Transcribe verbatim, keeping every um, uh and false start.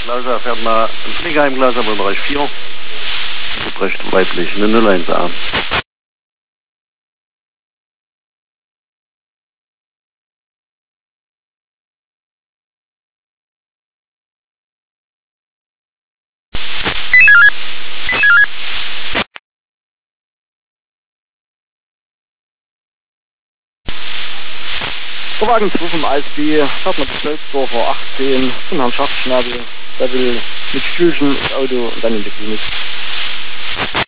Glauser fährt mal ein Pflegeheim Glauser wohl Bereich vier. Gebrecht weiblich, eine null eins A. Wagen zwei vom I S B, hat man Zwölfdorfer achtzehn, zum Herrn Schachtschnabel, der will mit Stühlchen ins Auto und dann in die Klinik.